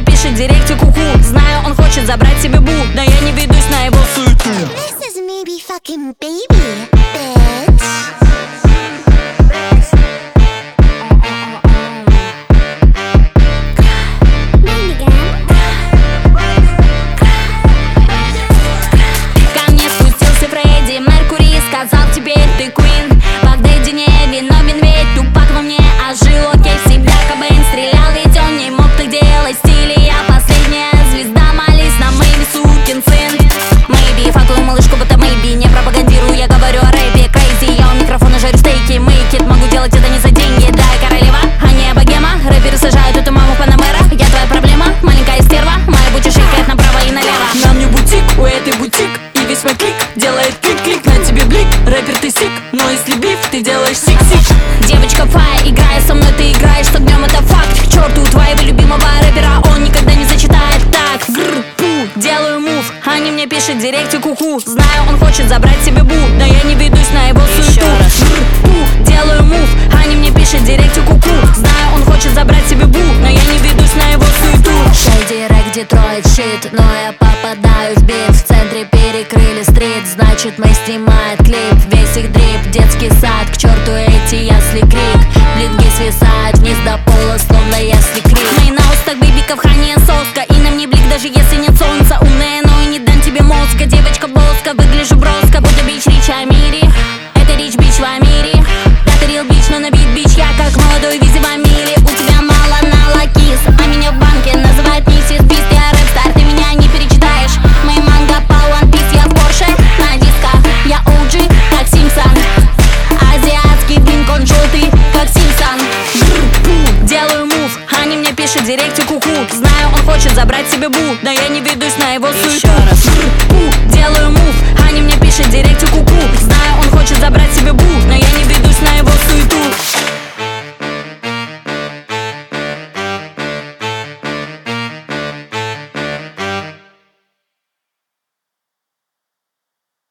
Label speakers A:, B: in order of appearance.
A: пишет в директе ку-ку. Знаю, он хочет забрать себе бу, но я не ведусь на его суету.
B: This is me be fucking baby, bitch.
A: Ко мне спустился Фредди Меркури, сказал: теперь ты Queen. Багдеди не виновен, ведь Тупак во мне ожил. Окей, всегда Кобейн стрелял, ведь он не мог так делать. Стиле я последняя звезда, молись на Мэйби, сукин сын. Мэйби, факую малышку, будто Мэйби. Не пропагандирую, я говорю о рэпе. Крейзи, я у микрофона жарю стейки. Make it, могу делать это не за деньги. Да, я королева, а не богема. Рэперы сажают эту маму Панамера. Я твоя проблема, маленькая стерва. Моя буча шейкает направо и налево. На мне бутик, у этой бутик. И весь мой клик делает клик-клик. На тебе блик, рэпер ты сик. Но если биф, ты делаешь сик-сик. Девочка Фай, играя со мной, ты играешь с огнем, это факт. К черту твоего любимого рэпера, он никогда не зачитает так. Гр-пу, делаю мув, они мне пишут в директе ку-ку. Знаю, он хочет забрать себе бу, но я не ведусь на его суету. Гр-пу, делаю мув, они мне пишут в директе ку-ку. Знаю, он хочет забрать себе бу, но я не ведусь на его суету.
C: Шейди рэк, Детройт, щит, но я попадаю в бит. В центре перекрыли стрит, значит мы снимаем клип. Весь их дрип, детский сад, к черту эти ясли крик. Блинги свисают вниз до пола, словно ясли крик.
A: Мои на устах бибиков хания соска, и на мне блик, даже если нет солнца. Умная, но и не дам тебе мозга. Девочка боска, выгляжу броско, будто бич рич Амири. Это рич бич в Амире. Это рил бич, но на бит бич. Я как молодой визи в Амире. У тебя мало на лакис, а меня в банке называют миссис Бист. Я рэп-стар, ты меня не перечитаешь. Мои манга по One Piece, я в Порше на дисках. Я OG, как Симпсон. Азиатский блинк, он желтый, как Симпсон. Делаю мув, они мне пишут в директе ку-ку. Знаю, он хочет забрать себе бу, но я не ведусь на его суету.